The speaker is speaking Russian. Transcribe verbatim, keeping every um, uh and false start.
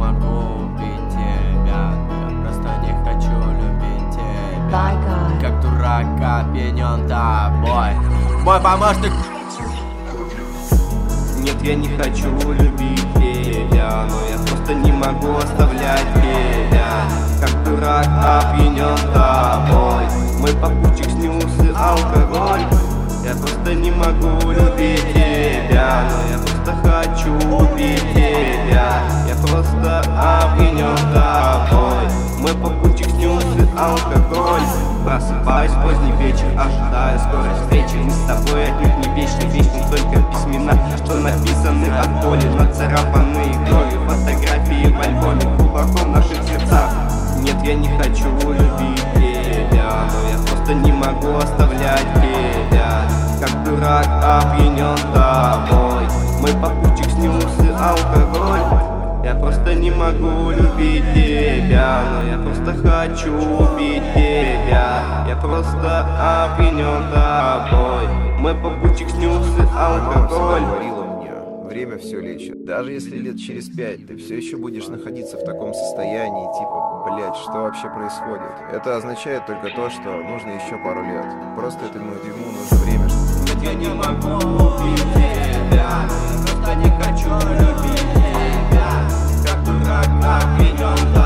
могу убить тебя, я просто не хочу любить тебя. Как дурак опьянен тобой, мой помощник. Нет, я не хочу любить тебя, но я просто не могу оставлять тебя. Как дурак опьянен тобой, мой попутчик снюс и алкоголь. Я просто не могу любить тебя, но я просто хочу убить тебя. Я просто опьянен тобой, мой попутчик снюс и алкоголь. Просыпаюсь поздний вечер, ожидаю скорой встречи. Мы с тобой отнюдь не вечны, вечны только письмена, что написаны от боли, нацарапанные кровью фотографии в альбоме глубоко в наших сердцах. Нет, я не хочу любить тебя, но я просто не могу оставлять тебя. Как дурак опьянен тобой, мой попутчик снюс и алкоголь. Я просто не могу любить тебя, но я просто хочу убить тебя. Я просто опьянен тобой, мой попутчик снюс и алкоголь. Говорила мне, время все лечит. Даже если лет через пять ты все еще будешь находиться в таком состоянии, типа, блять, что вообще происходит? Это означает только то, что нужно еще пару лет. Просто этому дерьму нужно время. Ведь я не могу убить тебя, я просто не хочу любить тебя. Как дурак опьянен тобой.